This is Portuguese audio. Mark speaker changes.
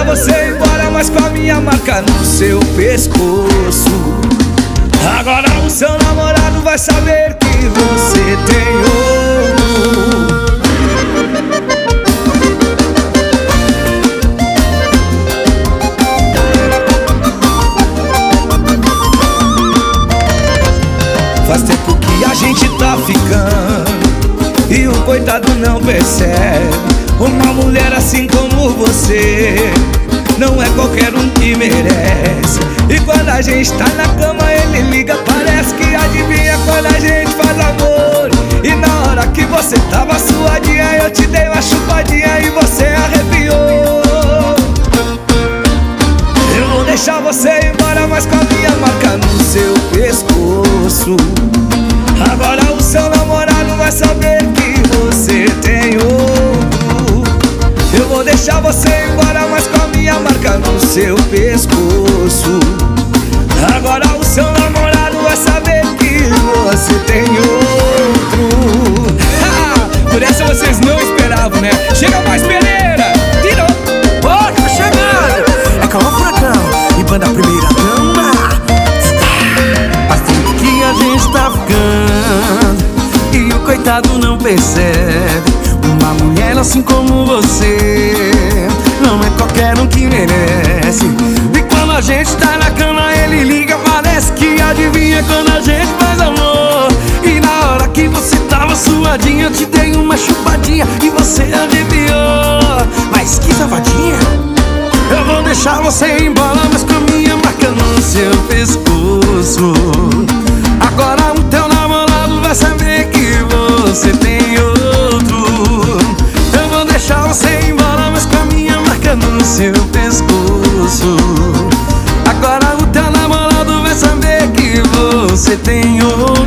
Speaker 1: você embora, mas com a minha marca no seu pescoço. Agora o seu namorado vai saber que você tem outro. Faz tempo que a gente tá ficando e o coitado não percebe. Uma mulher assim como você não é qualquer um que merece. E quando a gente tá na cama ele liga, parece que adivinha quando a gente faz amor. E na hora que você tava suadinha eu te dei uma chupadinha e você arrepiou. Eu vou deixar você embora, mas com a minha marca no seu pescoço. Agora o seu namorado vai saber que você tem outro. Eu vou deixar você embora, mas com a minha marca no seu pescoço. Agora o seu namorado vai saber que você tem outro. Por essa vocês não esperavam, né? Chega mais, Pereira! Tirou!
Speaker 2: Ó, tá chegando! É com o Furacão e banda Primeira Dama. Faz tempo que a gente tá ficando e o coitado não percebe. Uma mulher assim como você não é qualquer um que merece. E quando a gente tá na cama ele liga, parece que adivinha quando a gente faz amor. E na hora que você tava suadinha eu te dei uma chupadinha e você arrepiou. Mas que safadinha! Eu vou deixar você embora, mas com a minha marca no seu pescoço. Agora o teu namorado vai saber que você tem outro. Eu vou deixar você embora, mas com a minha marca no seu pescoço. Agora o teu namorado vai saber que você tem outro.